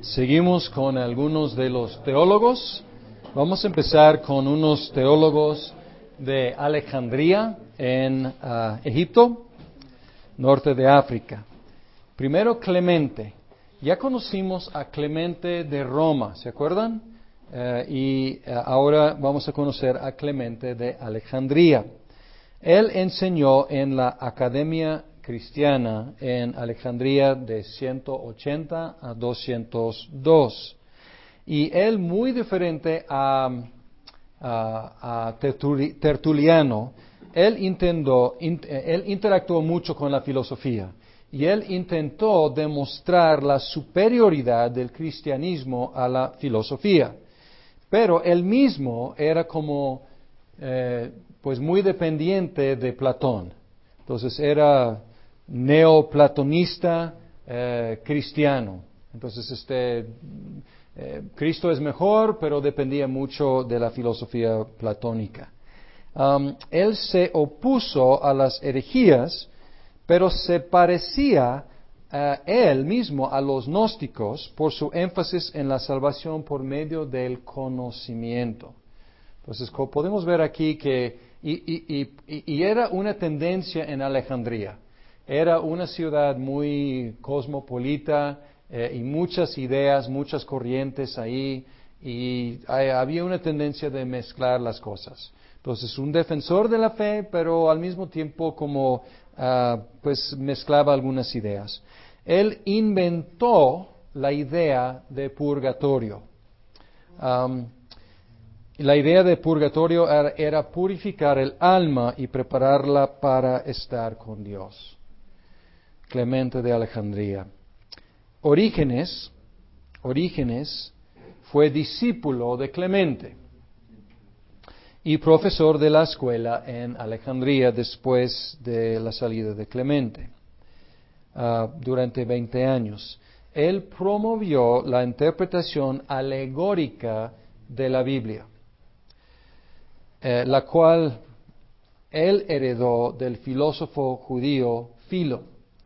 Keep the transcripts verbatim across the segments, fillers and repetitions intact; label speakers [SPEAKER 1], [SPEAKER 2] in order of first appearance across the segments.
[SPEAKER 1] Seguimos con algunos de los teólogos. Vamos a empezar con unos teólogos de Alejandría en uh, Egipto, norte de África. Primero Clemente. Ya conocimos a Clemente de Roma, ¿se acuerdan? Uh, y uh, ahora vamos a conocer a Clemente de Alejandría. Él enseñó en la Academia Cristiana en Alejandría de ciento ochenta a doscientos dos. Y él, muy diferente a, a, a Tertuliano, él, intentó, in, él interactuó mucho con la filosofía. Y él intentó demostrar la superioridad del cristianismo a la filosofía. Pero él mismo era como, eh, pues muy dependiente de Platón. Entonces era neoplatonista eh, cristiano. Entonces este eh, Cristo es mejor, pero dependía mucho de la filosofía platónica. Um, él se opuso a las herejías, pero se parecía uh, él mismo a los gnósticos por su énfasis en la salvación por medio del conocimiento. Entonces podemos ver aquí que y, y, y, y era una tendencia en Alejandría. Era una ciudad muy cosmopolita eh, y muchas ideas, muchas corrientes ahí, y hay, había una tendencia de mezclar las cosas. Entonces, un defensor de la fe, pero al mismo tiempo como uh, pues mezclaba algunas ideas. Él inventó la idea de purgatorio. Um, La idea de purgatorio era, era purificar el alma y prepararla para estar con Dios. Clemente de Alejandría. Orígenes, Orígenes fue discípulo de Clemente y profesor de la escuela en Alejandría después de la salida de Clemente, uh, durante veinte años. Él promovió la interpretación alegórica de la Biblia, Eh, la cual él heredó del filósofo judío Filo.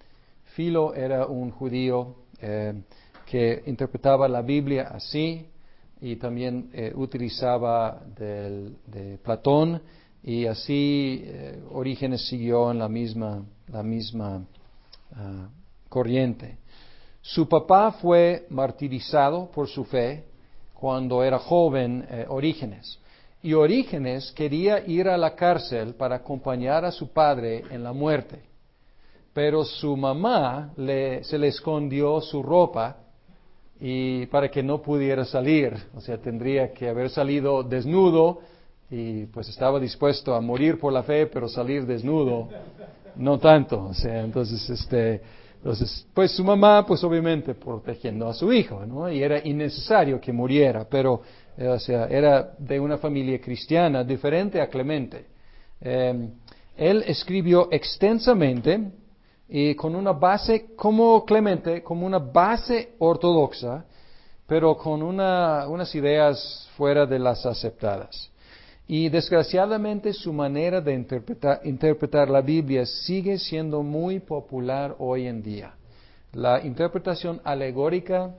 [SPEAKER 1] Filo era un judío eh, que interpretaba la Biblia así y también eh, utilizaba del, de Platón, y así eh, Orígenes siguió en la misma, la misma uh, corriente. Su papá fue martirizado por su fe cuando era joven, eh, Orígenes. Y Orígenes quería ir a la cárcel para acompañar a su padre en la muerte. Pero su mamá le, se le escondió su ropa y para que no pudiera salir. O sea, tendría que haber salido desnudo y pues estaba dispuesto a morir por la fe, pero salir desnudo no tanto. O sea, entonces, este, entonces, pues su mamá, pues obviamente protegiendo a su hijo, ¿no? Y era innecesario que muriera, pero o sea, era de una familia cristiana diferente a Clemente. Eh, él escribió extensamente y con una base, como Clemente, como una base ortodoxa, pero con una, unas ideas fuera de las aceptadas. Y desgraciadamente su manera de interpretar, interpretar la Biblia sigue siendo muy popular hoy en día. La interpretación alegórica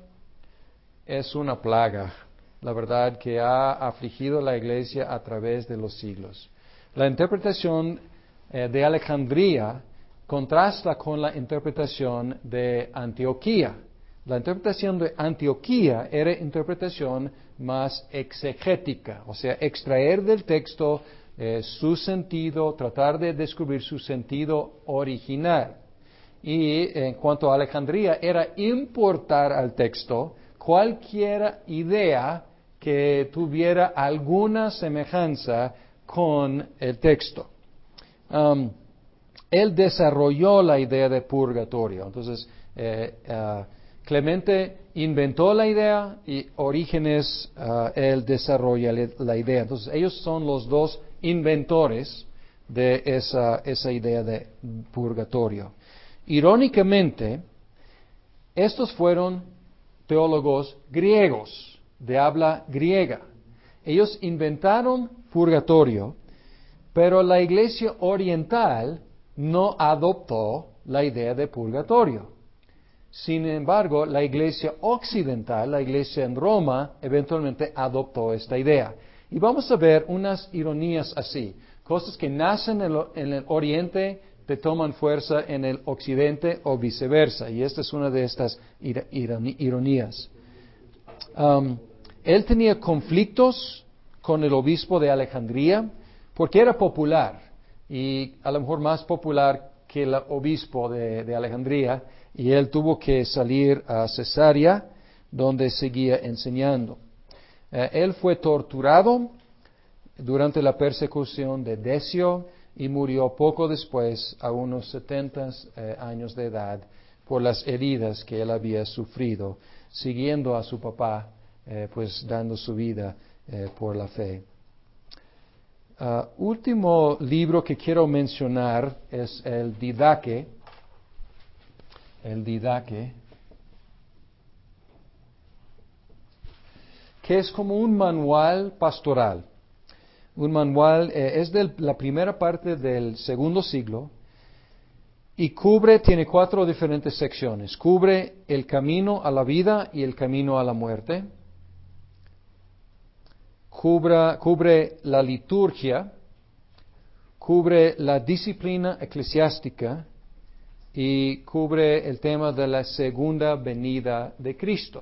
[SPEAKER 1] es una plaga, la verdad, que ha afligido la Iglesia a través de los siglos. La interpretación eh, de Alejandría contrasta con la interpretación de Antioquía. La interpretación de Antioquía era interpretación más exegética, o sea, extraer del texto eh, su sentido, tratar de descubrir su sentido original. Y en cuanto a Alejandría, era importar al texto cualquier idea que tuviera alguna semejanza con el texto. Um, él desarrolló la idea de purgatorio. Entonces, eh, uh, Clemente inventó la idea y Orígenes, uh, él desarrolla la idea. Entonces, ellos son los dos inventores de esa, esa idea de purgatorio. Irónicamente, estos fueron teólogos griegos, de habla griega. Ellos inventaron purgatorio, pero la Iglesia oriental no adoptó la idea de purgatorio. Sin embargo, la iglesia occidental, la iglesia en Roma, eventualmente adoptó esta idea. Y vamos a ver unas ironías así, cosas que nacen en el, en el oriente, te toman fuerza en el occidente o viceversa. Y esta es una de estas ir, ironías. Um, él tenía conflictos con el obispo de Alejandría porque era popular y a lo mejor más popular que el obispo de, de Alejandría, y él tuvo que salir a Cesarea, donde seguía enseñando. Eh, él fue torturado durante la persecución de Decio y murió poco después, a unos setenta eh, años de edad, por las heridas que él había sufrido, siguiendo a su papá, eh, pues dando su vida eh, por la fe. Uh, último libro que quiero mencionar es el Didaque, el Didaque, que es como un manual pastoral. Un manual, eh, es de la primera parte del segundo siglo y cubre, tiene cuatro diferentes secciones. Cubre el camino a la vida y el camino a la muerte. Cubre, cubre la liturgia, cubre la disciplina eclesiástica y cubre el tema de la segunda venida de Cristo.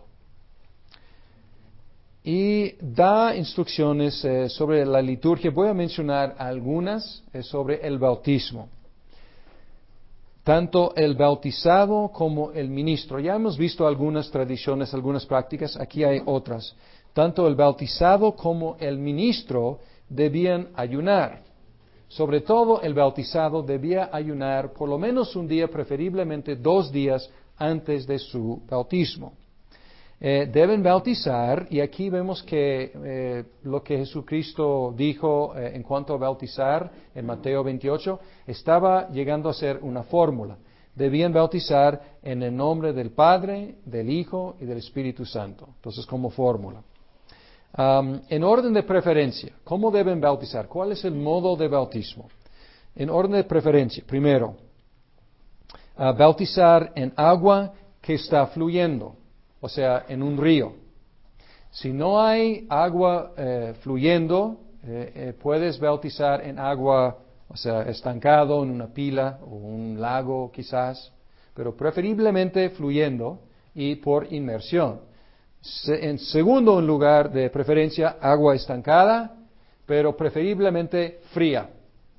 [SPEAKER 1] Y da instrucciones eh, sobre la liturgia. Voy a mencionar algunas eh, sobre el bautismo. Tanto el bautizado como el ministro. Ya hemos visto algunas tradiciones, algunas prácticas, aquí hay otras. Tanto el bautizado como el ministro debían ayunar. Sobre todo el bautizado debía ayunar por lo menos un día, preferiblemente dos días antes de su bautismo. Eh, deben bautizar, y aquí vemos que eh, lo que Jesucristo dijo eh, en cuanto a bautizar en Mateo veintiocho estaba llegando a ser una fórmula. Debían bautizar en el nombre del Padre, del Hijo y del Espíritu Santo. Entonces, como fórmula. Um, en orden de preferencia, ¿cómo deben bautizar? ¿Cuál es el modo de bautismo? En orden de preferencia, primero, uh, bautizar en agua que está fluyendo. O sea, en un río. Si no hay agua eh, fluyendo, eh, eh, puedes bautizar en agua, o sea, estancado en una pila o un lago quizás, pero preferiblemente fluyendo y por inmersión. Se, en segundo lugar de preferencia, agua estancada, pero preferiblemente fría.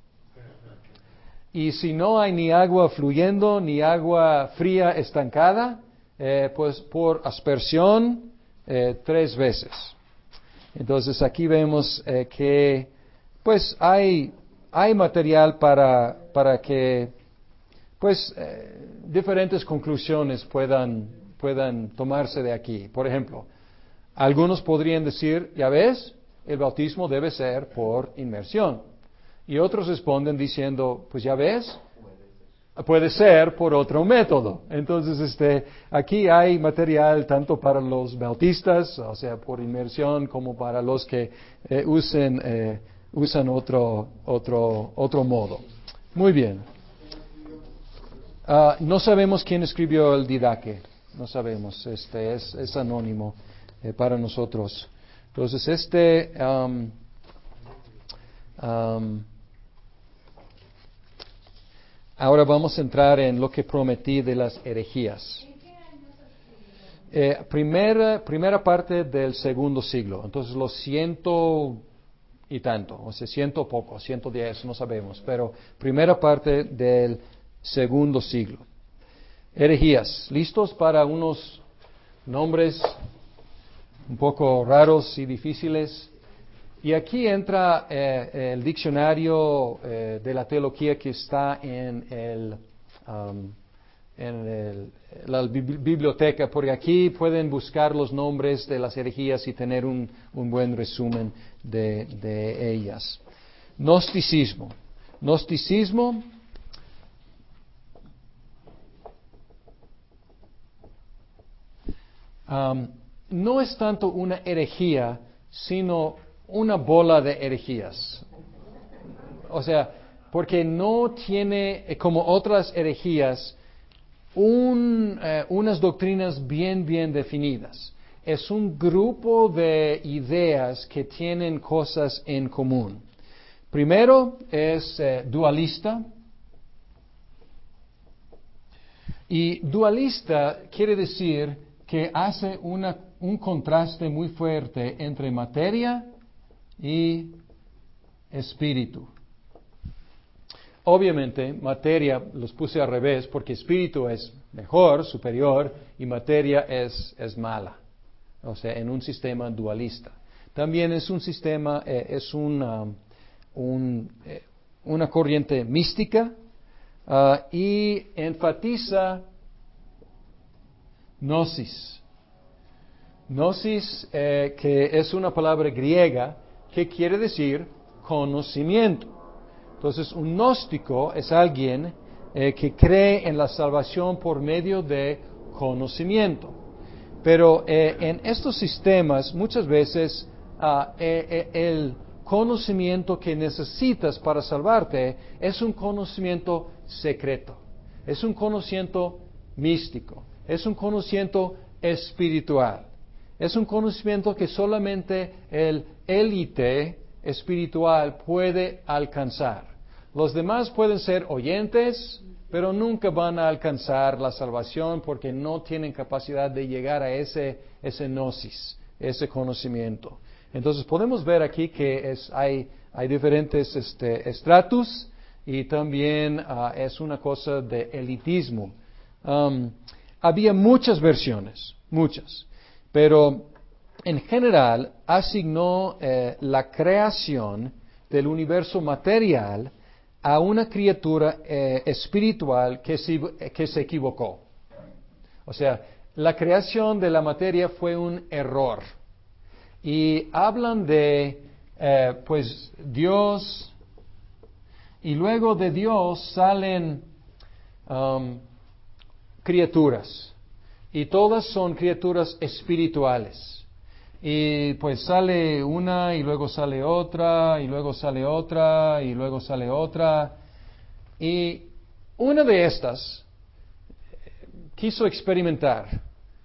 [SPEAKER 1] Y si no hay ni agua fluyendo ni agua fría estancada, Eh, pues por aspersión eh, tres veces. Entonces aquí vemos eh, que pues hay, hay material para, para que pues eh, diferentes conclusiones puedan, puedan tomarse de aquí. Por ejemplo, algunos podrían decir, ya ves, el bautismo debe ser por inmersión. Y otros responden diciendo, pues ya ves, puede ser por otro método. Entonces, este, aquí hay material tanto para los bautistas, o sea, por inmersión, como para los que eh, usen, eh, usan otro, otro, otro modo. Muy bien. Uh, no sabemos quién escribió el Didaque. No sabemos. Este es, es anónimo eh, para nosotros. Entonces, este um, um, ahora vamos a entrar en lo que prometí de las herejías. Eh, primera, primera parte del segundo siglo. Entonces los ciento y tanto, o sea, ciento poco, ciento diez, no sabemos. Pero primera parte del segundo siglo. Herejías. ¿Listos para unos nombres un poco raros y difíciles? Y aquí entra eh, el diccionario eh, de la teología que está en, el, um, en el, la biblioteca, porque aquí pueden buscar los nombres de las herejías y tener un, un buen resumen de, de ellas. Gnosticismo. Gnosticismo um, no es tanto una herejía, sino una bola de herejías. O sea, porque no tiene, como otras herejías, un, eh, unas doctrinas bien, bien definidas. Es un grupo de ideas que tienen cosas en común. Primero es eh, dualista. Y dualista quiere decir que hace una, un contraste muy fuerte entre materia y espíritu. Obviamente, materia los puse al revés porque espíritu es mejor, superior, y materia es, es mala. O sea, en un sistema dualista. También es un sistema, eh, es una, un, eh, una corriente mística uh, y enfatiza gnosis. Gnosis, eh, que es una palabra griega que quiere decir conocimiento. Entonces, un gnóstico es alguien eh, que cree en la salvación por medio de conocimiento. Pero eh, en estos sistemas, muchas veces, uh, eh, eh, el conocimiento que necesitas para salvarte es un conocimiento secreto, es un conocimiento místico, es un conocimiento espiritual, es un conocimiento que solamente el élite espiritual puede alcanzar. Los demás pueden ser oyentes, pero nunca van a alcanzar la salvación porque no tienen capacidad de llegar a ese, ese gnosis, ese conocimiento. Entonces podemos ver aquí que es, hay, hay diferentes este, estratus y también uh, es una cosa de elitismo. Um, había muchas versiones, muchas, pero en general asignó eh, la creación del universo material a una criatura eh, espiritual que se, que se equivocó. O sea, la creación de la materia fue un error. Y hablan de, eh, pues, Dios, y luego de Dios salen um, criaturas, y todas son criaturas espirituales. Y pues sale una, y luego sale otra, y luego sale otra, y luego sale otra. Y una de estas quiso experimentar,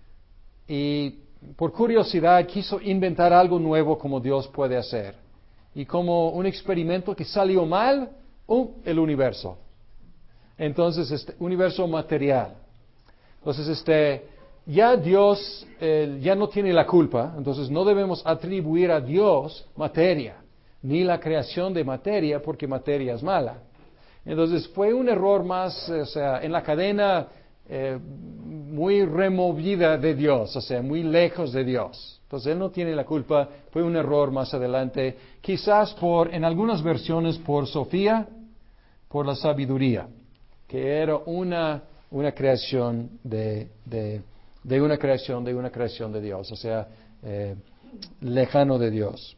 [SPEAKER 1] y por curiosidad quiso inventar algo nuevo como Dios puede hacer. Y como un experimento que salió mal, uh, el universo. Entonces, este universo material. Entonces, este, ya Dios eh, ya no tiene la culpa, entonces no debemos atribuir a Dios materia, ni la creación de materia, porque materia es mala. Entonces fue un error más, o sea, en la cadena eh, muy removida de Dios, o sea, muy lejos de Dios. Entonces él no tiene la culpa, fue un error más adelante, quizás por, en algunas versiones por Sofía, por la sabiduría, que era una, una creación de, de, de una creación, de una creación de Dios, o sea, eh, lejano de Dios.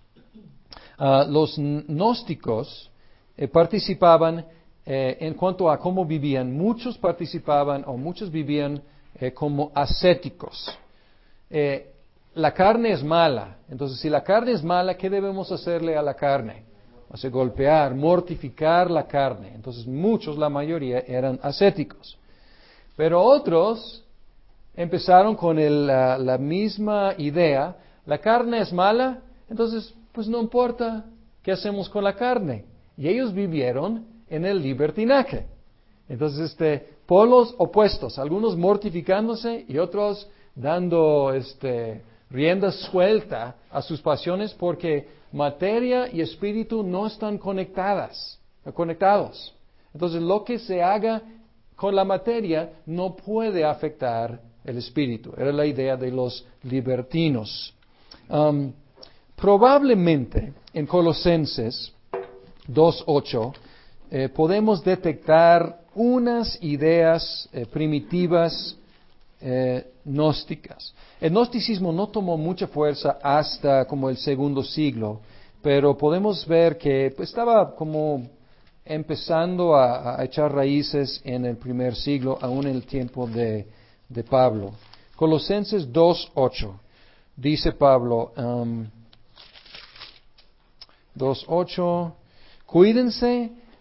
[SPEAKER 1] Uh, los gnósticos eh, participaban eh, en cuanto a cómo vivían. Muchos participaban o muchos vivían eh, como ascéticos. Eh, la carne es mala. Entonces, si la carne es mala, ¿qué debemos hacerle a la carne? O sea, golpear, mortificar la carne. Entonces, muchos, la mayoría, eran ascéticos. Pero otros empezaron con el, la, la misma idea. La carne es mala, entonces, pues no importa qué hacemos con la carne. Y ellos vivieron en el libertinaje. Entonces, este, polos opuestos, algunos mortificándose y otros dando este, rienda suelta a sus pasiones porque materia y espíritu no están conectadas, conectados. Entonces, lo que se haga con la materia no puede afectar el espíritu. Era la idea de los libertinos. Um, probablemente en Colosenses dos ocho eh, podemos detectar unas ideas eh, primitivas eh, gnósticas. El gnosticismo no tomó mucha fuerza hasta como el segundo siglo, pero podemos ver que pues, estaba como empezando a, a echar raíces en el primer siglo, aún en el tiempo de, de Pablo. Colosenses dos ocho dice Pablo, um, dos ocho, cuídense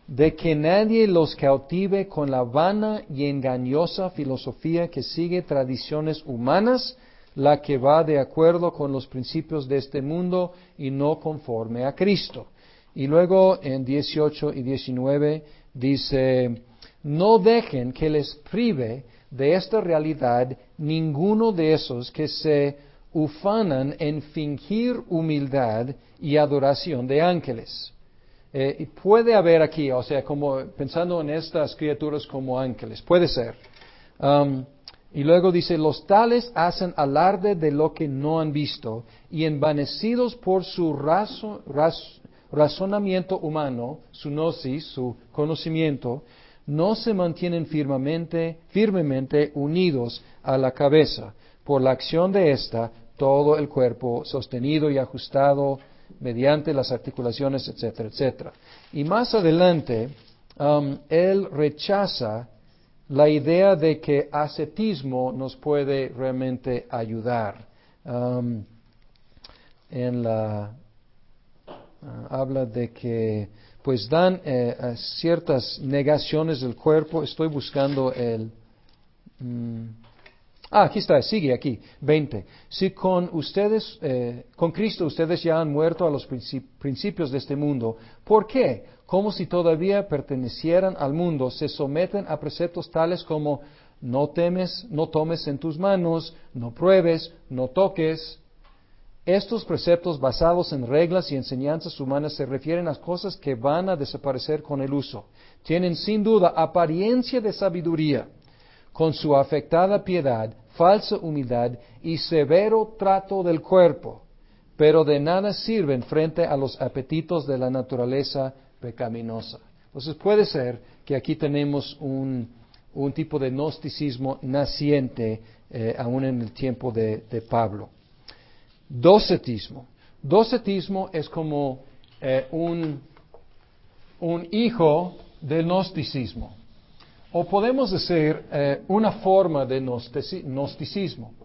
[SPEAKER 1] de que nadie los cautive con la vana y engañosa filosofía que sigue tradiciones humanas, la que va de acuerdo con los principios de este mundo y no conforme a Cristo. Y luego en dieciocho y diecinueve dice, no dejen que les prive de esta realidad ninguno de esos que se ufanan en fingir humildad y adoración de ángeles. Eh, y puede haber aquí, o sea, como pensando en estas criaturas como ángeles, puede ser. Um, y luego dice, los tales hacen alarde de lo que no han visto y envanecidos por su razo, raz, razonamiento humano, su gnosis, su conocimiento, no se mantienen firmemente, firmemente unidos a la cabeza. Por la acción de ésta, todo el cuerpo sostenido y ajustado mediante las articulaciones, etcétera, etcétera. Y más adelante, um, él rechaza la idea de que ascetismo nos puede realmente ayudar. Um, en la uh, habla de que pues dan eh, ciertas negaciones del cuerpo. Estoy buscando el um, Ah, aquí está, sigue aquí, veinte. Si con ustedes, eh, con Cristo ustedes ya han muerto a los principios de este mundo, ¿por qué? Como si todavía pertenecieran al mundo, se someten a preceptos tales como no temes, no tomes en tus manos, no pruebes, no toques. Estos preceptos basados en reglas y enseñanzas humanas se refieren a cosas que van a desaparecer con el uso. Tienen sin duda apariencia de sabiduría, con su afectada piedad, falsa humildad y severo trato del cuerpo, pero de nada sirven frente a los apetitos de la naturaleza pecaminosa. Entonces puede ser que aquí tenemos un, un tipo de gnosticismo naciente eh, aún en el tiempo de, de Pablo. Docetismo. Docetismo es como eh, un, un hijo del gnosticismo. O podemos decir eh, una forma de gnosticismo.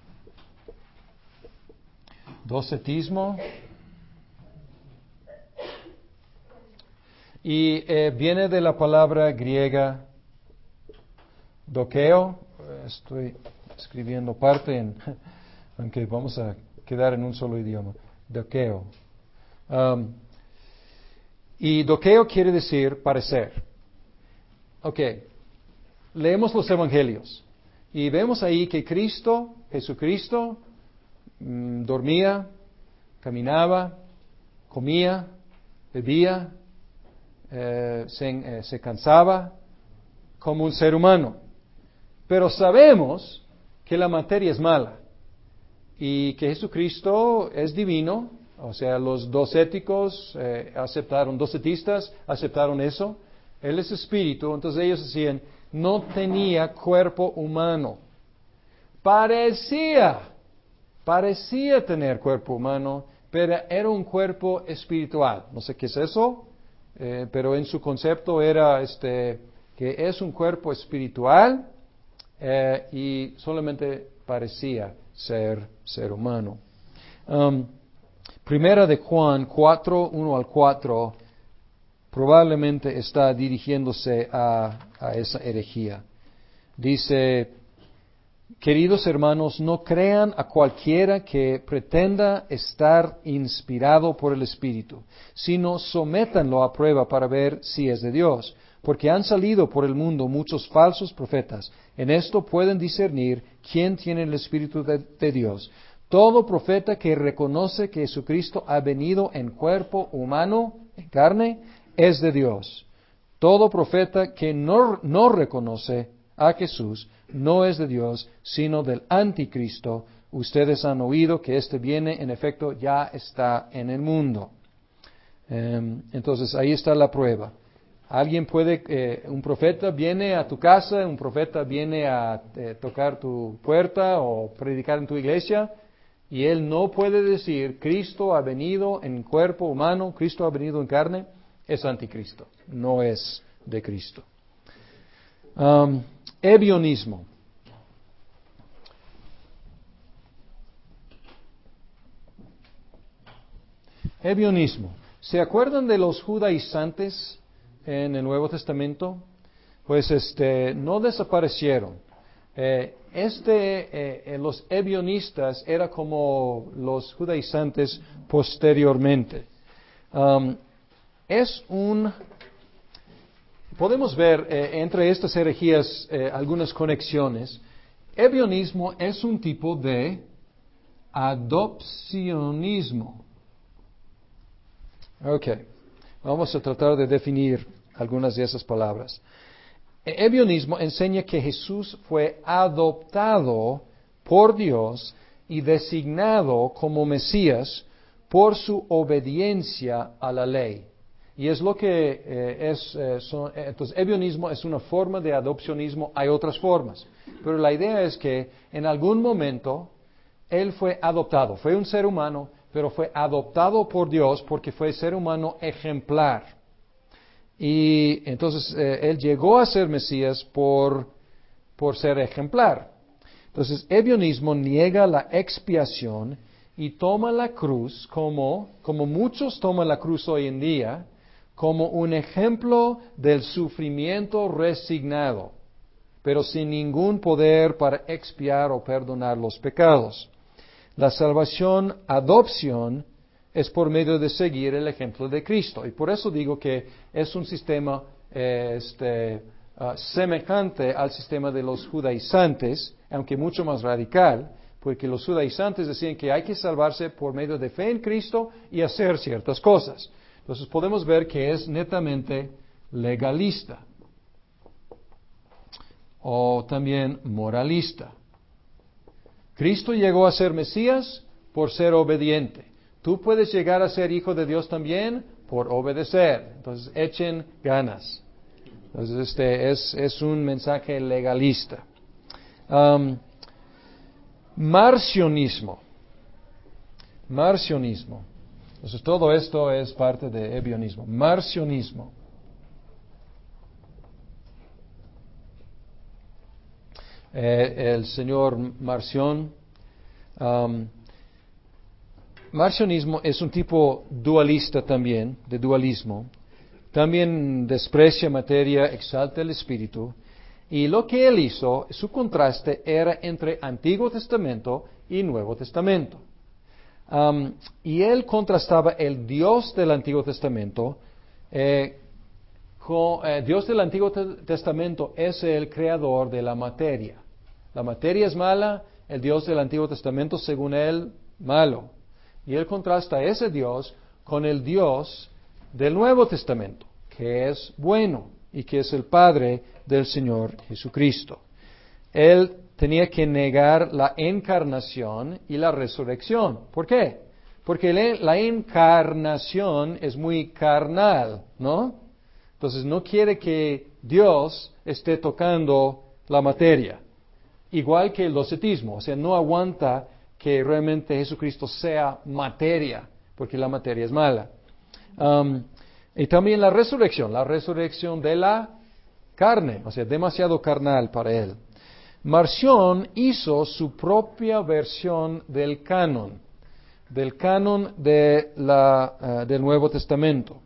[SPEAKER 1] Docetismo. Y eh, viene de la palabra griega dokeo. Estoy escribiendo parte, en, aunque vamos a quedar en un solo idioma. Dokeo. Um, y dokeo quiere decir parecer. Ok. Leemos los evangelios y vemos ahí que Cristo, Jesucristo, mmm, dormía, caminaba, comía, bebía, eh, se, eh, se cansaba como un ser humano. Pero sabemos que la materia es mala y que Jesucristo es divino, o sea, los docéticos eh, aceptaron, docetistas aceptaron eso. Él es espíritu, entonces ellos decían, no tenía cuerpo humano. Parecía, parecía tener cuerpo humano, pero era un cuerpo espiritual. No sé qué es eso, eh, pero en su concepto era este, que es un cuerpo espiritual eh, y solamente parecía ser ser humano. Um, primera de Juan cuatro, uno al cuatro, probablemente está dirigiéndose a, a esa herejía. Dice, queridos hermanos, no crean a cualquiera que pretenda estar inspirado por el Espíritu, sino sométanlo a prueba para ver si es de Dios, porque han salido por el mundo muchos falsos profetas. En esto pueden discernir quién tiene el Espíritu de, de Dios. Todo profeta que reconoce que Jesucristo ha venido en cuerpo humano, en carne, es de Dios. Todo profeta que no, no reconoce a Jesús no es de Dios, sino del anticristo. Ustedes han oído que este viene, en efecto, ya está en el mundo. Um, entonces, ahí está la prueba. Alguien puede, eh, un profeta viene a tu casa, un profeta viene a eh, tocar tu puerta o predicar en tu iglesia, y él no puede decir, Cristo ha venido en cuerpo humano, Cristo ha venido en carne. Es anticristo, no es de Cristo. Um, ebionismo. Ebionismo. ¿Se acuerdan de los judaizantes en el Nuevo Testamento, pues este, no desaparecieron. Eh, este, eh, los ebionistas eran como los judaizantes posteriormente. Um, es un, podemos ver eh, entre estas herejías eh, algunas conexiones. Ebionismo es un tipo de adopcionismo. Ok, vamos a tratar de definir algunas de esas palabras. Ebionismo enseña que Jesús fue adoptado por Dios y designado como Mesías por su obediencia a la ley. Y es lo que eh, es, eh, son, eh, entonces, ebionismo es una forma de adopcionismo, hay otras formas. Pero la idea es que en algún momento Él fue adoptado, fue un ser humano, pero fue adoptado por Dios porque fue ser humano ejemplar. Y entonces eh, Él llegó a ser Mesías por, por ser ejemplar. Entonces, ebionismo niega la expiación y toma la cruz como, como muchos toman la cruz hoy en día, como un ejemplo del sufrimiento resignado, pero sin ningún poder para expiar o perdonar los pecados. La salvación, adopción, es por medio de seguir el ejemplo de Cristo. Y por eso digo que es un sistema eh, este, uh, semejante al sistema de los judaizantes, aunque mucho más radical, porque los judaizantes decían que hay que salvarse por medio de fe en Cristo y hacer ciertas cosas. Entonces podemos ver que es netamente legalista o también moralista. Cristo llegó a ser Mesías por ser obediente. Tú puedes llegar a ser hijo de Dios también por obedecer. Entonces echen ganas. Entonces este es, es un mensaje legalista. Um, marcionismo. Marcionismo. Entonces todo esto es parte de ebionismo. Marcionismo. Eh, el señor Marción. Um, Marcionismo es un tipo dualista también, de dualismo. También desprecia materia, exalta el espíritu. Y lo que él hizo, su contraste era entre Antiguo Testamento y Nuevo Testamento. Um, y él contrastaba el Dios del Antiguo Testamento. Eh, con, eh, Dios del Antiguo Testamento es el creador de la materia. La materia es mala, el Dios del Antiguo Testamento, según él, malo. Y él contrasta ese Dios con el Dios del Nuevo Testamento, que es bueno y que es el Padre del Señor Jesucristo. Él tenía que negar la encarnación y la resurrección. ¿Por qué? Porque la encarnación es muy carnal, ¿no? Entonces no quiere que Dios esté tocando la materia. Igual que el docetismo, o sea, no aguanta que realmente Jesucristo sea materia, porque la materia es mala. Um, y también la resurrección, la resurrección de la carne, o sea, demasiado carnal para él. Marción hizo su propia versión del canon, del canon de la, uh, del Nuevo Testamento.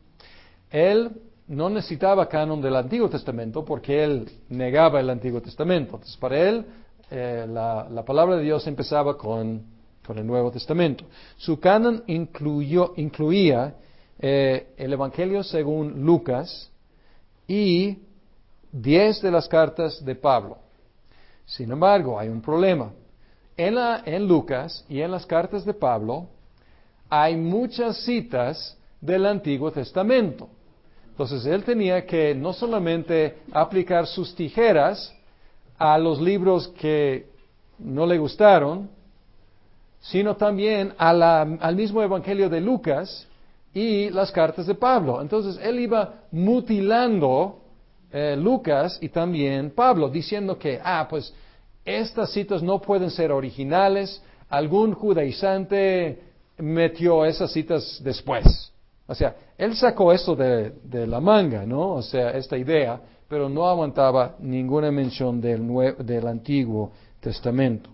[SPEAKER 1] Él no necesitaba canon del Antiguo Testamento porque él negaba el Antiguo Testamento. Entonces, para él, Eh, la, la palabra de Dios empezaba con, con el Nuevo Testamento. Su canon incluyó, incluía eh, el Evangelio según Lucas y diez de las cartas de Pablo. Sin embargo, hay un problema. En, la, en Lucas y en las cartas de Pablo hay muchas citas del Antiguo Testamento. Entonces, él tenía que no solamente aplicar sus tijeras a los libros que no le gustaron, sino también a la, al mismo Evangelio de Lucas y las cartas de Pablo. Entonces, él iba mutilando eh, Lucas y también Pablo, diciendo que, ah, pues, estas citas no pueden ser originales, algún judaizante metió esas citas después. O sea, él sacó eso de, de la manga, ¿no? O sea, esta idea, pero no aguantaba ninguna mención del, Nuevo, del Antiguo Testamento.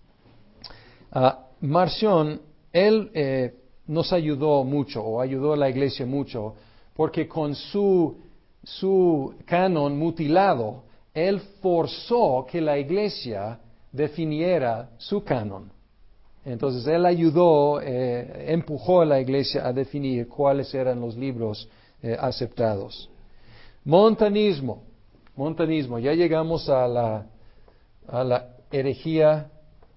[SPEAKER 1] Uh, Marción, él eh, nos ayudó mucho, o ayudó a la iglesia mucho, porque con su su canon mutilado, él forzó que la iglesia definiera su canon. Entonces él ayudó, eh, empujó a la iglesia a definir cuáles eran los libros eh, aceptados. Montanismo, montanismo, ya llegamos a la, a la herejía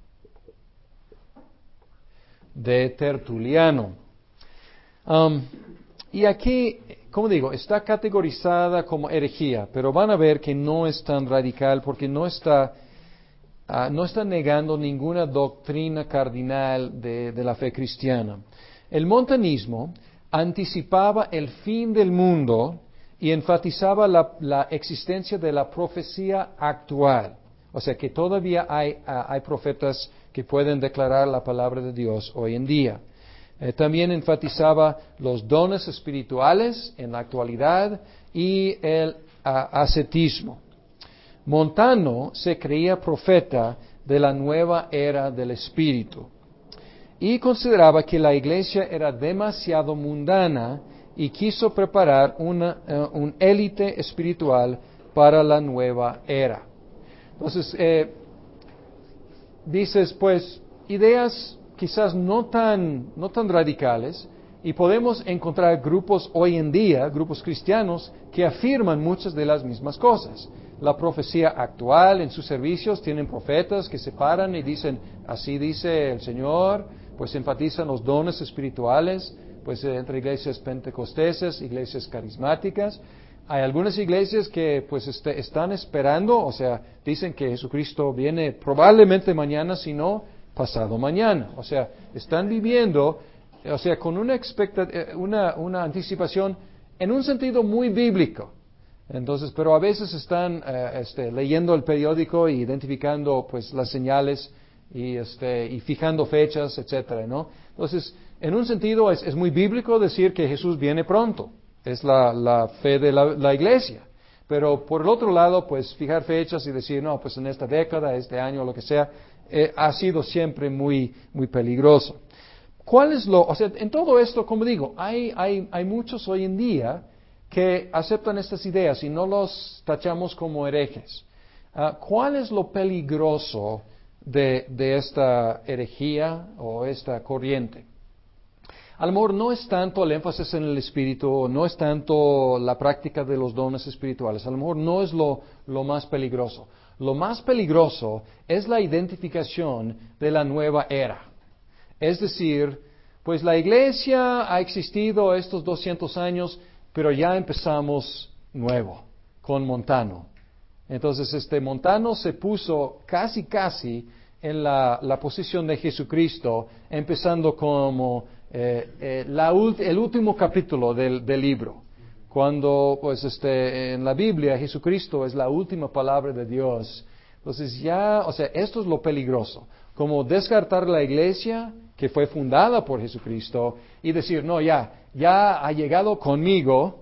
[SPEAKER 1] de Tertuliano. Um, y aquí, como digo, está categorizada como herejía, pero van a ver que no es tan radical porque no está, uh, no está negando ninguna doctrina cardinal de, de la fe cristiana. El montanismo anticipaba el fin del mundo y enfatizaba la, la existencia de la profecía actual. O sea que todavía hay, uh, hay profetas que pueden declarar la palabra de Dios hoy en día. Eh, también enfatizaba los dones espirituales en la actualidad y el uh, ascetismo. Montano se creía profeta de la nueva era del Espíritu y consideraba que la iglesia era demasiado mundana y quiso preparar una, uh, un élite espiritual para la nueva era. Entonces, eh, dices, pues, ideas quizás no tan, no tan radicales, y podemos encontrar grupos hoy en día, grupos cristianos, que afirman muchas de las mismas cosas. La profecía actual en sus servicios tienen profetas que se paran y dicen, así dice el Señor, pues enfatizan los dones espirituales, pues entre iglesias pentecosteses, iglesias carismáticas. Hay algunas iglesias que pues este, están esperando, o sea, dicen que Jesucristo viene probablemente mañana, si no, pasado mañana. O sea, están viviendo, o sea, con una, expecta- una, una anticipación en un sentido muy bíblico. Entonces, pero a veces están eh, este, leyendo el periódico e identificando pues las señales y, este, y fijando fechas, etcétera, ¿no? Entonces, en un sentido es, es muy bíblico decir que Jesús viene pronto. Es la, la fe de la, la iglesia. Pero por el otro lado, pues fijar fechas y decir, no, pues en esta década, este año, lo que sea, eh, ha sido siempre muy, muy peligroso. ¿Cuál es lo, o sea, en todo esto, como digo, hay, hay, hay muchos hoy en día que aceptan estas ideas y no los tachamos como herejes. Uh, ¿Cuál es lo peligroso de, de esta herejía o esta corriente? A lo mejor no es tanto el énfasis en el espíritu, no es tanto la práctica de los dones espirituales, a lo mejor no es lo, lo más peligroso. Lo más peligroso es la identificación de la nueva era. Es decir, pues la iglesia ha existido estos doscientos años, pero ya empezamos nuevo, con Montano. Entonces, este Montano se puso casi, casi en la, la posición de Jesucristo, empezando como eh, eh, la ulti- el último capítulo del, del libro. Cuando, pues, este, en la Biblia, Jesucristo es la última palabra de Dios. Entonces, ya, o sea, esto es lo peligroso. Como descartar la iglesia que fue fundada por Jesucristo y decir, no, ya, ya ha llegado conmigo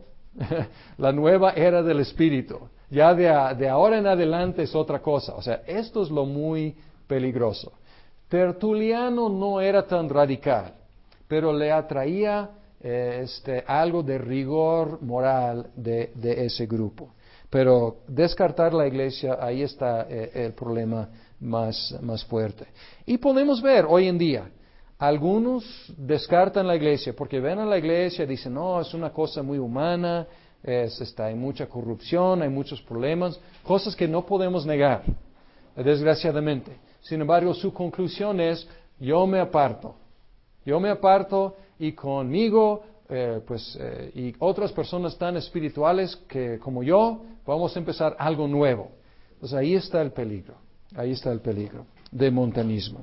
[SPEAKER 1] la nueva era del Espíritu. Ya de, a, de ahora en adelante es otra cosa. O sea, esto es lo muy peligroso. Tertuliano no era tan radical, pero le atraía eh, este, algo de rigor moral de, de ese grupo. Pero descartar la iglesia, ahí está eh, el problema más, más fuerte. Y podemos ver hoy en día, algunos descartan la iglesia porque ven a la iglesia y dicen, no, es una cosa muy humana, es, está, hay mucha corrupción, hay muchos problemas, cosas que no podemos negar, desgraciadamente. Sin embargo, su conclusión es, yo me aparto, yo me aparto y conmigo, eh, pues, eh, y otras personas tan espirituales que como yo, vamos a empezar algo nuevo. Pues ahí está el peligro, ahí está el peligro de montanismo.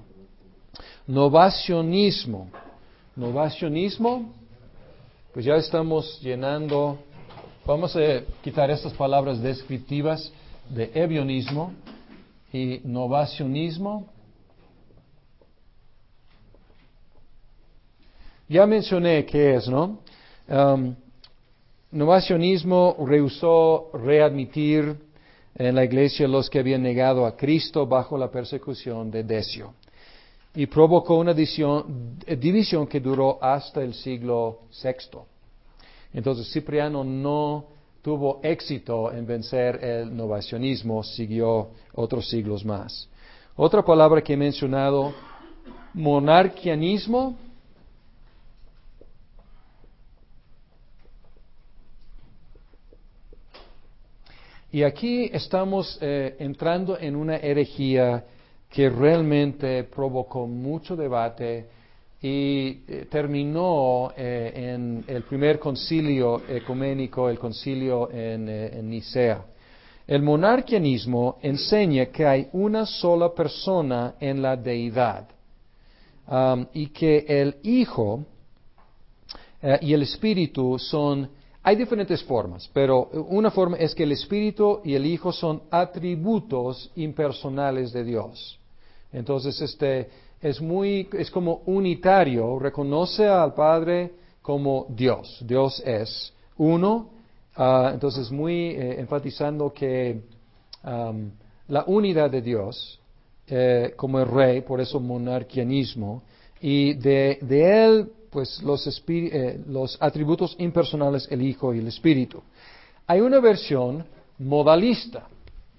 [SPEAKER 1] Novacionismo. Novacionismo, pues ya estamos llenando, vamos a quitar estas palabras descriptivas de ebionismo y novacionismo. Ya mencioné qué es, ¿no? Um, novacionismo rehusó readmitir en la iglesia los que habían negado a Cristo bajo la persecución de Decio. Y provocó una división, división que duró hasta el siglo sexto. Entonces Cipriano no tuvo éxito en vencer el novacionismo, siguió otros siglos más. Otra palabra que he mencionado, monarquianismo. Y aquí estamos eh, entrando en una herejía que realmente provocó mucho debate y eh, terminó eh, en el primer concilio ecuménico, el concilio en, eh, en Nicea. El monarquianismo enseña que hay una sola persona en la deidad um, y que el Hijo eh, y el Espíritu son, hay diferentes formas, pero una forma es que el Espíritu y el Hijo son atributos impersonales de Dios. Entonces, este es muy, es como unitario, reconoce al Padre como Dios. Dios es uno. Uh, entonces, muy eh, enfatizando que um, la unidad de Dios eh, como el Rey, por eso monarquianismo, y de, de Él, pues los, espí- eh, los atributos impersonales, el Hijo y el Espíritu. Hay una versión modalista.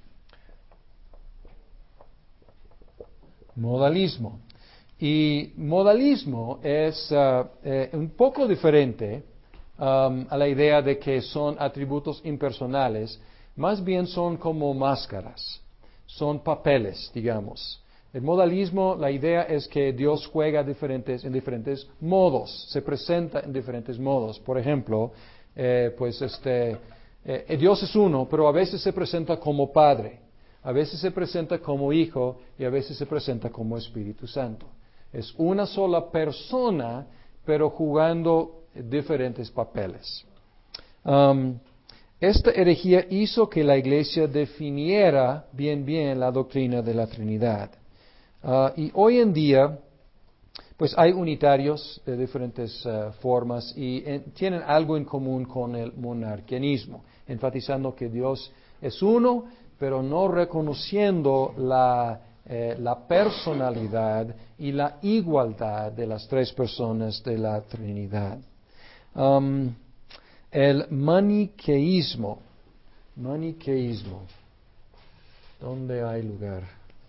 [SPEAKER 1] Modalismo. Y modalismo es uh, eh, un poco diferente um, a la idea de que son atributos impersonales, más bien son como máscaras, son papeles, digamos. El modalismo, la idea es que Dios juega diferentes, en diferentes modos, se presenta en diferentes modos. Por ejemplo, eh, pues este, eh, Dios es uno, pero a veces se presenta como Padre, a veces se presenta como Hijo y a veces se presenta como Espíritu Santo. Es una sola persona, pero jugando diferentes papeles. Um, esta herejía hizo que la Iglesia definiera bien bien la doctrina de la Trinidad. Uh, y hoy en día, pues hay unitarios de diferentes uh, formas y en, tienen algo en común con el monarquianismo, enfatizando que Dios es uno, pero no reconociendo la Eh, la personalidad y la igualdad de las tres personas de la Trinidad. Um, el maniqueísmo. Maniqueísmo. ¿Dónde hay lugar?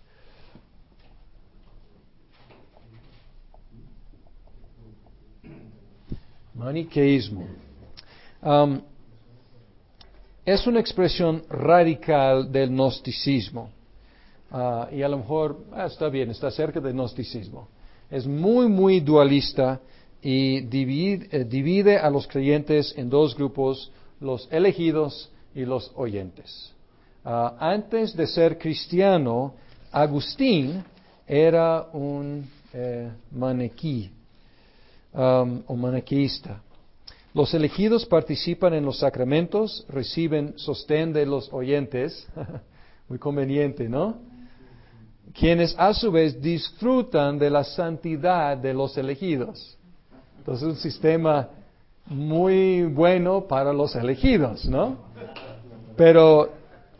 [SPEAKER 1] Maniqueísmo. Um, es una expresión radical del gnosticismo. Uh, y a lo mejor, ah, está bien, está cerca del gnosticismo. Es muy, muy dualista y divide, eh, divide a los creyentes en dos grupos, los elegidos y los oyentes. Uh, antes de ser cristiano, Agustín era un eh, maniquí um, o maniqueísta. Los elegidos participan en los sacramentos, reciben sostén de los oyentes, muy conveniente, ¿no? Quienes a su vez disfrutan de la santidad de los elegidos. Entonces, un sistema muy bueno para los elegidos, ¿no? Pero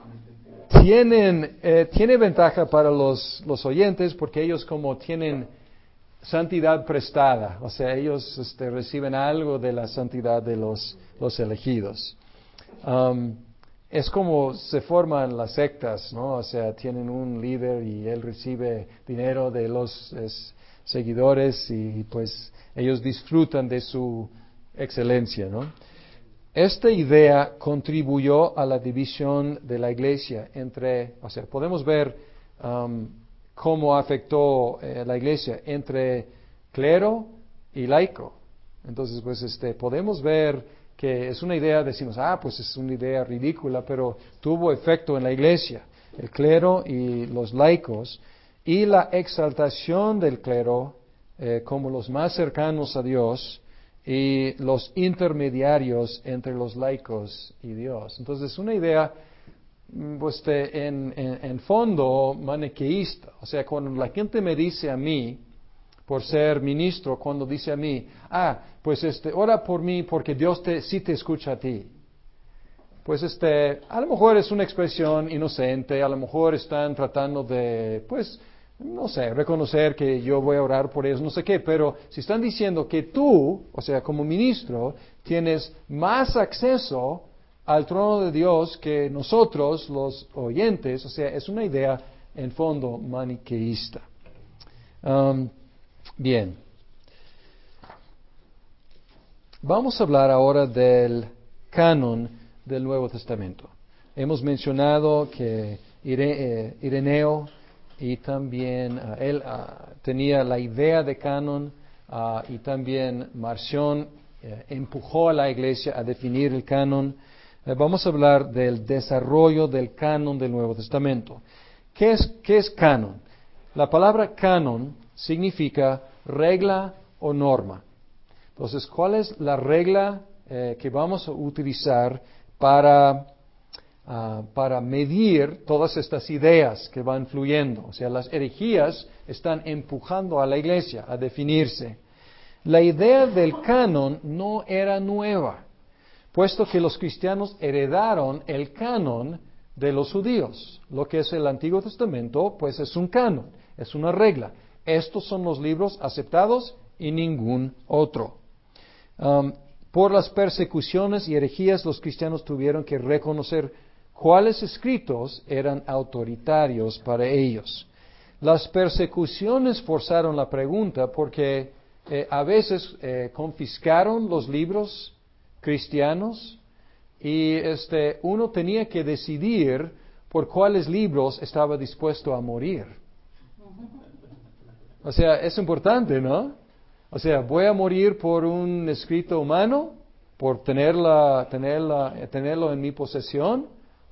[SPEAKER 1] tienen, eh, tiene ventaja para los, los oyentes porque ellos como tienen santidad prestada, o sea, ellos este, reciben algo de la santidad de los, los elegidos. Um, Es como se forman las sectas, ¿no? O sea, tienen un líder y él recibe dinero de los es, seguidores y pues ellos disfrutan de su excelencia, ¿no? Esta idea contribuyó a la división de la iglesia entre, o sea, podemos ver um, cómo afectó eh, la iglesia entre clero y laico. Entonces, pues, este, podemos ver que es una idea, decimos, ah, pues es una idea ridícula, pero tuvo efecto en la iglesia, el clero y los laicos, y la exaltación del clero eh, como los más cercanos a Dios y los intermediarios entre los laicos y Dios. Entonces, es una idea, pues, de, en, en, en fondo maniqueísta. O sea, cuando la gente me dice a mí, por ser ministro, cuando dice a mí, ah, pues este, ora por mí porque Dios te, sí te escucha a ti. Pues este, a lo mejor es una expresión inocente, a lo mejor están tratando de, pues, no sé, reconocer que yo voy a orar por ellos, no sé qué, pero si están diciendo que tú, o sea, como ministro, tienes más acceso al trono de Dios que nosotros, los oyentes, o sea, es una idea en fondo maniqueísta. Um, bien. Vamos a hablar ahora del canon del Nuevo Testamento. Hemos mencionado que Ireneo y también uh, él uh, tenía la idea de canon uh, y también Marción uh, empujó a la iglesia a definir el canon. Uh, vamos a hablar del desarrollo del canon del Nuevo Testamento. ¿Qué es, qué es canon? La palabra canon significa regla o norma. Entonces, ¿cuál es la regla eh, que vamos a utilizar para, uh, para medir todas estas ideas que van fluyendo? O sea, las herejías están empujando a la iglesia a definirse. La idea del canon no era nueva, puesto que los cristianos heredaron el canon de los judíos. Lo que es el Antiguo Testamento, pues es un canon, es una regla. Estos son los libros aceptados y ningún otro. Um, por las persecuciones y herejías, los cristianos tuvieron que reconocer cuáles escritos eran autoritarios para ellos. Las persecuciones forzaron la pregunta porque eh, a veces eh, confiscaron los libros cristianos y este, uno tenía que decidir por cuáles libros estaba dispuesto a morir. O sea, es importante, ¿no? O sea, ¿voy a morir por un escrito humano? ¿Por tenerla, tenerla, tenerlo en mi posesión?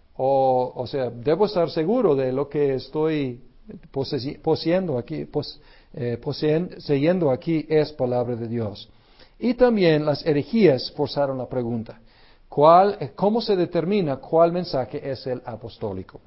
[SPEAKER 1] O, o sea, debo estar seguro de lo que estoy poseyendo aquí, pos, eh, poseyendo aquí es palabra de Dios. Y también las herejías forzaron la pregunta. ¿Cuál, ¿Cómo se determina cuál mensaje es el apostólico?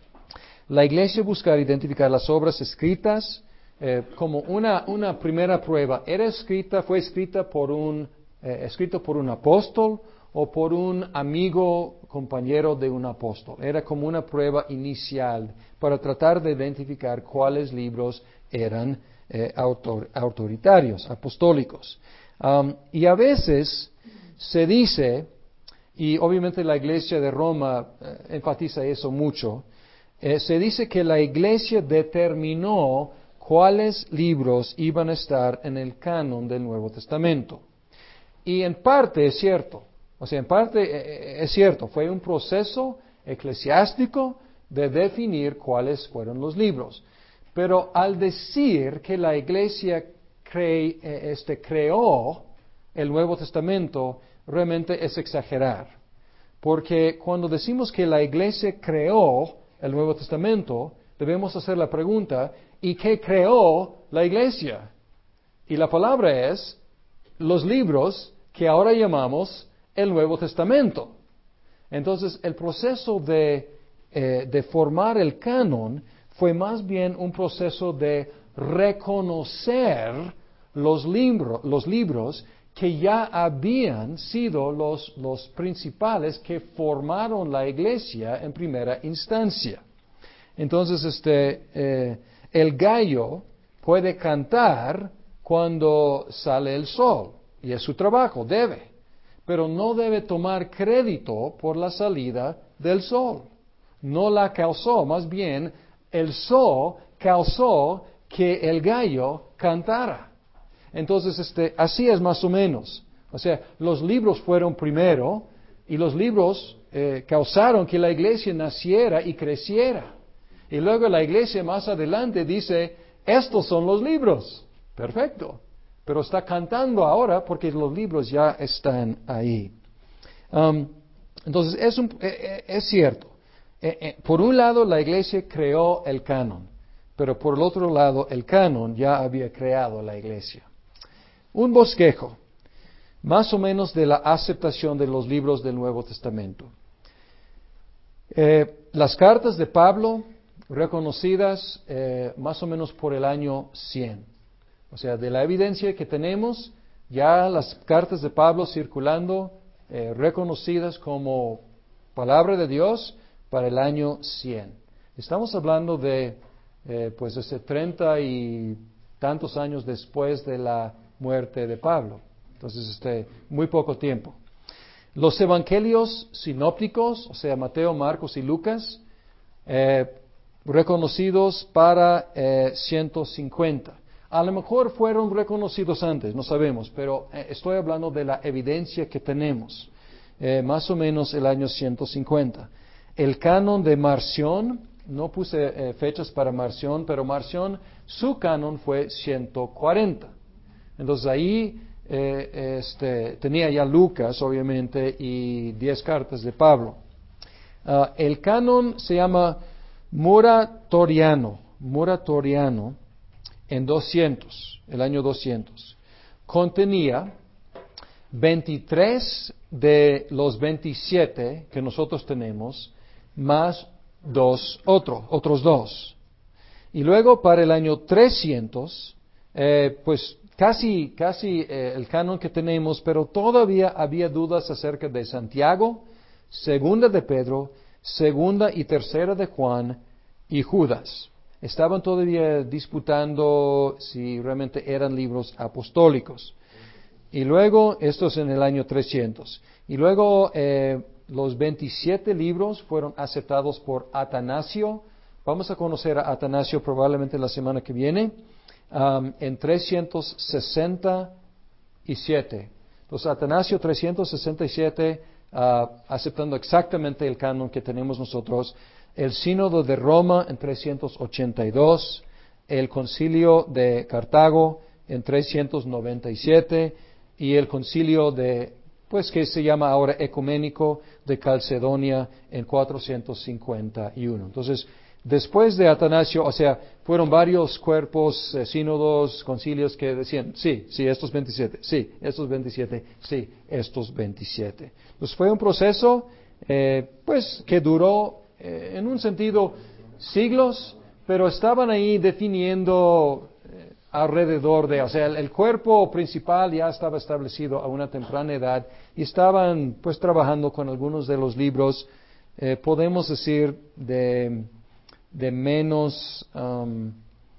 [SPEAKER 1] La iglesia busca identificar las obras escritas Eh, como una, una primera prueba. ¿Era escrita, fue escrita por un, eh, escrito por un apóstol o por un amigo, compañero de un apóstol? Era como una prueba inicial para tratar de identificar cuáles libros eran eh, autor, autoritarios, apostólicos. Um, y a veces se dice, y obviamente la iglesia de Roma eh, enfatiza eso mucho, eh, se dice que la iglesia determinó cuáles libros iban a estar en el canon del Nuevo Testamento. Y en parte es cierto, o sea, en parte es cierto, fue un proceso eclesiástico de definir cuáles fueron los libros. Pero al decir que la iglesia cre, este, creó el Nuevo Testamento, realmente es exagerar. Porque cuando decimos que la iglesia creó el Nuevo Testamento, debemos hacer la pregunta, ¿y qué creó la iglesia? Y la palabra es los libros que ahora llamamos el Nuevo Testamento. Entonces, el proceso de, eh, de formar el canon fue más bien un proceso de reconocer los, libro, los libros que ya habían sido los, los principales que formaron la iglesia en primera instancia. Entonces, este, eh, el gallo puede cantar cuando sale el sol, y es su trabajo, debe, pero no debe tomar crédito por la salida del sol. No la causó, más bien, el sol causó que el gallo cantara. Entonces, este, así es más o menos. O sea, los libros fueron primero, y los libros eh, causaron que la iglesia naciera y creciera. Y luego la iglesia más adelante dice, estos son los libros. Perfecto. Pero está cantando ahora porque los libros ya están ahí. Um, entonces, es, un, eh, es cierto. Eh, eh, por un lado, la iglesia creó el canon. Pero por el otro lado, el canon ya había creado la iglesia. Un bosquejo, más o menos de la aceptación de los libros del Nuevo Testamento. Eh, las cartas de Pablo, reconocidas eh, más o menos por el año cien. O sea, de la evidencia que tenemos, ya las cartas de Pablo circulando, eh, reconocidas como palabra de Dios para el año cien. Estamos hablando de, eh, pues, ese treinta y tantos años después de la muerte de Pablo. Entonces, este, muy poco tiempo. Los evangelios sinópticos, o sea, Mateo, Marcos y Lucas, eh, reconocidos para eh, ciento cincuenta. A lo mejor fueron reconocidos antes, no sabemos, pero eh, estoy hablando de la evidencia que tenemos, eh, más o menos el año ciento cincuenta. El canon de Marción, no puse eh, fechas para Marción, pero Marción, su canon fue ciento cuarenta. Entonces ahí eh, este, tenía ya Lucas, obviamente, y diez cartas de Pablo. Uh, el canon se llama Muratoriano, Muratoriano, en doscientos, el año doscientos. Contenía veintitrés de los veintisiete que nosotros tenemos, más dos, otro, otros dos. Y luego para el año trescientos, eh, pues casi, casi eh, el canon que tenemos, pero todavía había dudas acerca de Santiago, segunda de Pedro, segunda y tercera de Juan y Judas. Estaban todavía disputando si realmente eran libros apostólicos. Y luego, esto es en el año trescientos. Y luego eh, los veintisiete libros fueron aceptados por Atanasio. Vamos a conocer a Atanasio probablemente la semana que viene. Um, en trescientos sesenta y siete. Entonces, Atanasio trescientos sesenta y siete, uh, aceptando exactamente el canon que tenemos nosotros. El Sínodo de Roma en trescientos ochenta y dos. El Concilio de Cartago en trescientos noventa y siete. Y el Concilio de, pues que se llama ahora Ecuménico de Calcedonia en cuatrocientos cincuenta y uno. Entonces, después de Atanasio, o sea, fueron varios cuerpos, eh, sínodos, concilios que decían, sí, sí, estos veintisiete, sí, estos veintisiete, sí, estos veintisiete. Entonces fue un proceso, eh, pues, que duró, eh, en un sentido, siglos, pero estaban ahí definiendo eh, alrededor de, o sea, el, el cuerpo principal ya estaba establecido a una temprana edad y estaban, pues, trabajando con algunos de los libros, eh, podemos decir, de de menos, um,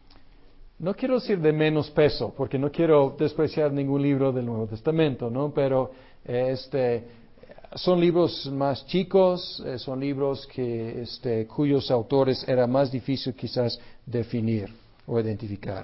[SPEAKER 1] no quiero decir de menos peso, porque no quiero despreciar ningún libro del Nuevo Testamento, ¿no? Pero eh, este, son libros más chicos, eh, son libros que, este, cuyos autores era más difícil quizás definir o identificar.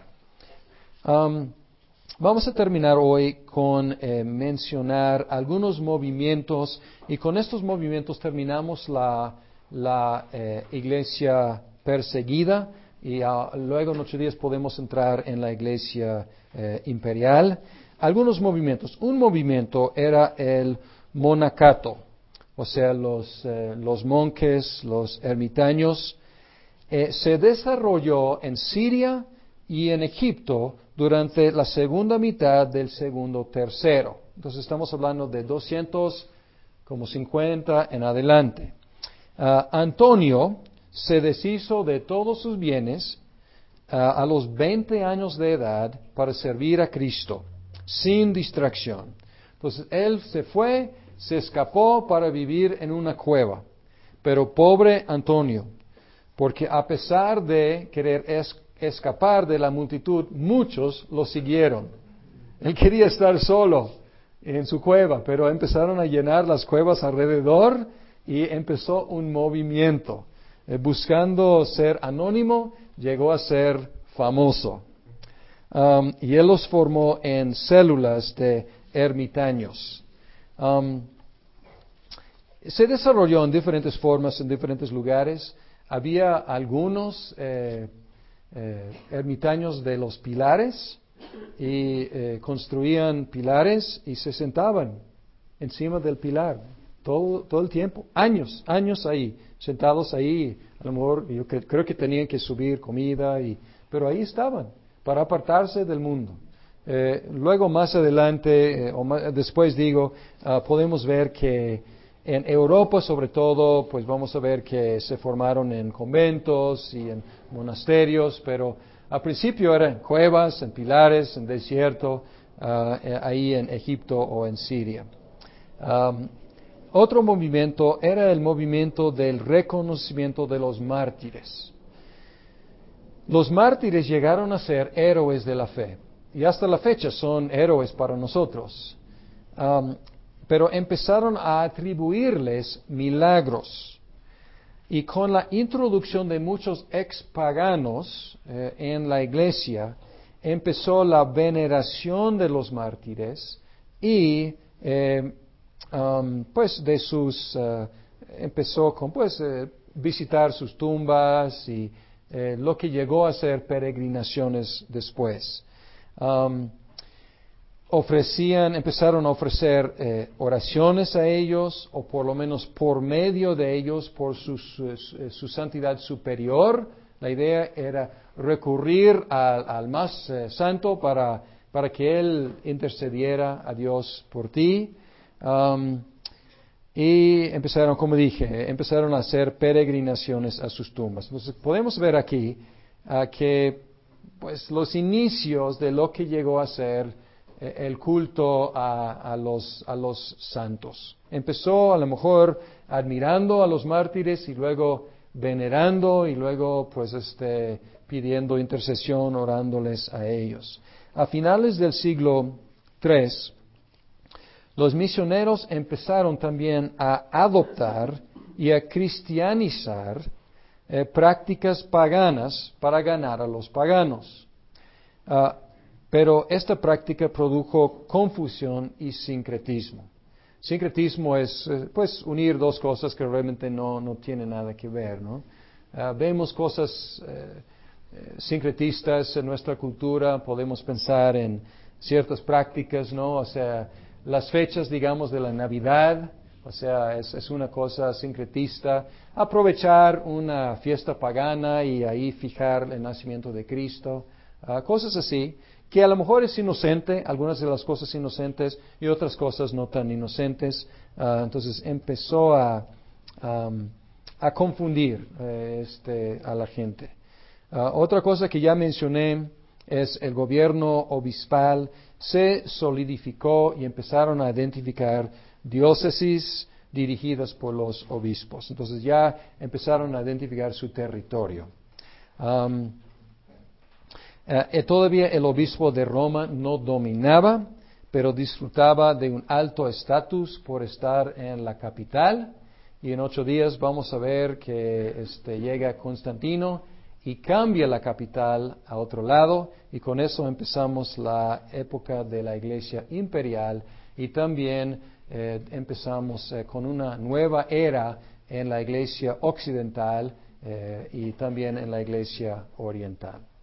[SPEAKER 1] Um, vamos a terminar hoy con eh, mencionar algunos movimientos y con estos movimientos terminamos la, la eh, iglesia perseguida y uh, luego en ocho días podemos entrar en la iglesia eh, imperial. Algunos movimientos. Un movimiento era el monacato, o sea, los, eh, los monjes, los ermitaños. Eh, se desarrolló en Siria y en Egipto durante la segunda mitad del segundo tercero. Entonces estamos hablando de doscientos, como cincuenta en adelante. Uh, Antonio se deshizo de todos sus bienes uh, a los veinte años de edad para servir a Cristo, sin distracción. Entonces, él se fue, se escapó para vivir en una cueva. Pero pobre Antonio, porque a pesar de querer es, escapar de la multitud, muchos lo siguieron. Él quería estar solo en su cueva, pero empezaron a llenar las cuevas alrededor y empezó un movimiento. Eh, buscando ser anónimo, llegó a ser famoso. Um, y él los formó en células de ermitaños. Um, se desarrolló en diferentes formas, en diferentes lugares. Había algunos eh, eh, ermitaños de los pilares y eh, construían pilares y se sentaban encima del pilar todo, todo el tiempo, años, años ahí, sentados ahí. A lo mejor yo cre- creo que tenían que subir comida, y, pero ahí estaban para apartarse del mundo. Eh, luego más adelante, eh, o más, después digo, uh, podemos ver que en Europa sobre todo, pues vamos a ver que se formaron en conventos y en monasterios, pero al principio eran cuevas, en pilares, en desierto, uh, ahí en Egipto o en Siria. Um, otro movimiento era el movimiento del reconocimiento de los mártires. Los mártires llegaron a ser héroes de la fe y hasta la fecha son héroes para nosotros. Um, pero empezaron a atribuirles milagros. Y con la introducción de muchos expaganos eh, en la iglesia, empezó la veneración de los mártires y eh, um, pues de sus uh, empezó con pues eh, visitar sus tumbas y eh, lo que llegó a ser peregrinaciones después. Um, ofrecían, empezaron a ofrecer eh, oraciones a ellos, o por lo menos por medio de ellos, por su, su, su santidad superior. La idea era recurrir al, al más eh, santo para, para que Él intercediera a Dios por ti. Um, y empezaron, como dije, empezaron a hacer peregrinaciones a sus tumbas. Entonces podemos ver aquí uh, que pues los inicios de lo que llegó a ser eh, el culto a, a, los, a los santos. Empezó a lo mejor admirando a los mártires y luego venerando y luego pues este pidiendo intercesión, orándoles a ellos. A finales del siglo tercero, los misioneros empezaron también a adoptar y a cristianizar eh, prácticas paganas para ganar a los paganos. Uh, pero esta práctica produjo confusión y sincretismo. Sincretismo es, eh, pues, unir dos cosas que realmente no, no tienen nada que ver, ¿no? Uh, vemos cosas eh, eh, sincretistas en nuestra cultura, podemos pensar en ciertas prácticas, ¿no? O sea, las fechas, digamos, de la Navidad, o sea, es, es una cosa sincretista. Aprovechar una fiesta pagana y ahí fijar el nacimiento de Cristo, uh, cosas así, que a lo mejor es inocente, algunas de las cosas inocentes y otras cosas no tan inocentes. Uh, entonces empezó a, um, a confundir eh, este, a la gente. Uh, otra cosa que ya mencioné es el gobierno obispal se solidificó y empezaron a identificar diócesis dirigidas por los obispos. Entonces ya empezaron a identificar su territorio. Um, eh, todavía el obispo de Roma no dominaba, pero disfrutaba de un alto estatus por estar en la capital. Y en ocho días vamos a ver que este, llega Constantino y cambia la capital a otro lado, y con eso empezamos la época de la Iglesia imperial, y también eh, empezamos eh, con una nueva era en la Iglesia occidental eh, y también en la Iglesia oriental.